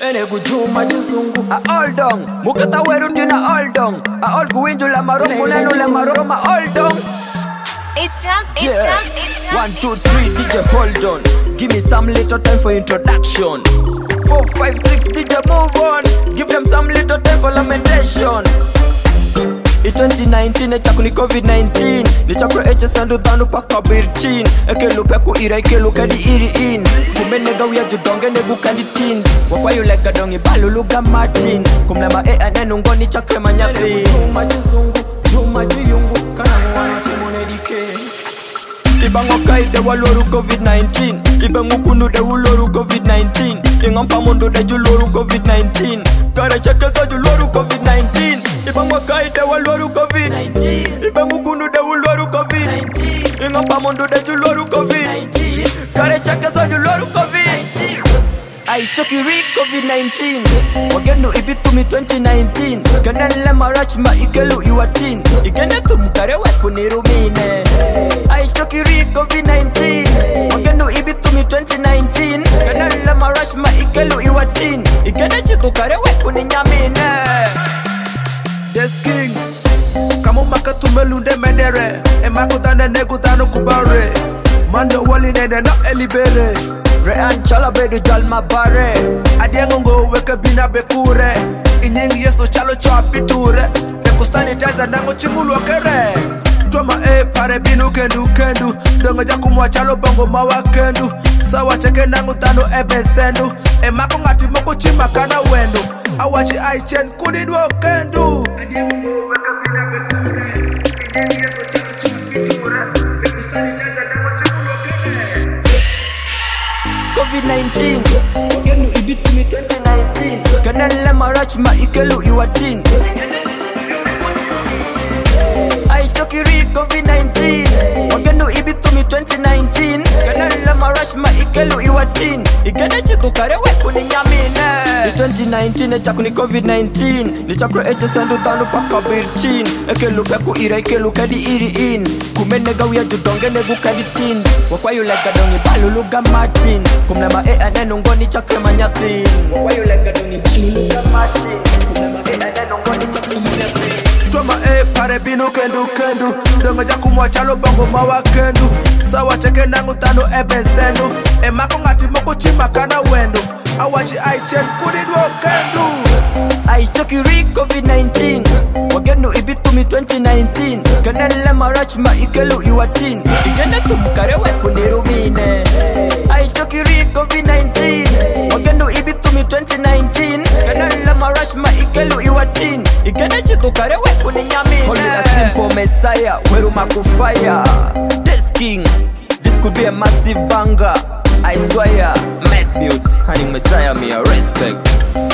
Ene gujuma jisungu a all down. Mukata weru tina all down. A all kuinju la maromu nenu le maroma all down. It's Rams, it's Yeah. Rams, it's Rams. 1, 2, 3, DJ hold on. Give me some little time for introduction. 4, 5, 6, DJ move on. Give them some little time for lamentation. In 2019 echakuni COVID-19 nichakro echesandu dhanu paka birchin ekelu peku ira ikelu kadi iri in kumenega uya judonge negu kandi teens wakwayo lega dongi baluluga martin kumlema nenu ngoni chakre manyathi juma jisungu juma jiyungu kana mwana timone dike Ibango kaide waloru COVID-19 Ibango kunu de uloru COVID-19 Ingampa mondo de juloru COVID-19 Kare cheke sa juloru COVID-19 Ibango kaide waloru COVID-19 Ibango kunu de uloru COVID-19 Ingampa mondo de juloru COVID-19 Kare cheke sa juloru COVID-19 I choki read COVID-19 Wagenu ibitumi 2019 Kanele marachma ikelu iwatin Igene tumkare wakunirumine I choki read COVID-19 Wagenu ibitumi 2019 Kanele marachma ikelu iwatin Igene chitukare wakuninyamine Des King Kamu maka tumelunde medere Emakutane negutano kubare Mando wali nede no elibere Rean chala bedu jalma bare Adiengo ngo weke bina bekure Inyingi yeso chalo chwa piture Teku sanitizer nango chimulu wakere Twama pare binu kendu kendu Dongo jaku mwa chalo bongo mawa kendu Sawa cheke nangu tano sendu Emako ngati moko chima kana wendo Awachi aichen kudidwo kendu Adiengo ngo weke bina bekure Inyingi yeso chalo chwa piture Teku sanitizer nango chimulu wakere COVID-19 Wagenu ibitumi 2019 Kanele marachma ikelu iwatin I choki read COVID-19 Wagenu ibitumi 2019 Kanele marachma ikelu iwatin Igene chitukare wakuninyamine 2019 echakuni COVID-19 Nichakro echesandu dhanu paka birchin Ekelu peku ira ikelu kadi iri in Kumenega uya judonge negu kadi teens Wakwayo lega dongi baluluga martin Kumlema nenu ngoni chakre manyathi Wakwayo lega dongi baluluga martin Kumlema nenu ngoni chakre manyathi Twama pare binu kendu kendu Dongo jaku mwa chalo bongo mawa kendu Sawa cheke nangu tano sendu Emako ngati moko chima kana wendo Awachi aichen kudidwo kendu I choki read COVID-19 Wagenu ibitumi 2019 Kanele marachma ikelu iwatin Igene tumkare wakunirumine I choki read COVID-19 Wagenu ibitumi 2019 Kanele marachma ikelu iwatin Igene chitukare wakuninyamine Holy a simple messiah Weru makufire This king This could be a massive banger I swear Mass mute Honey messiah me a respect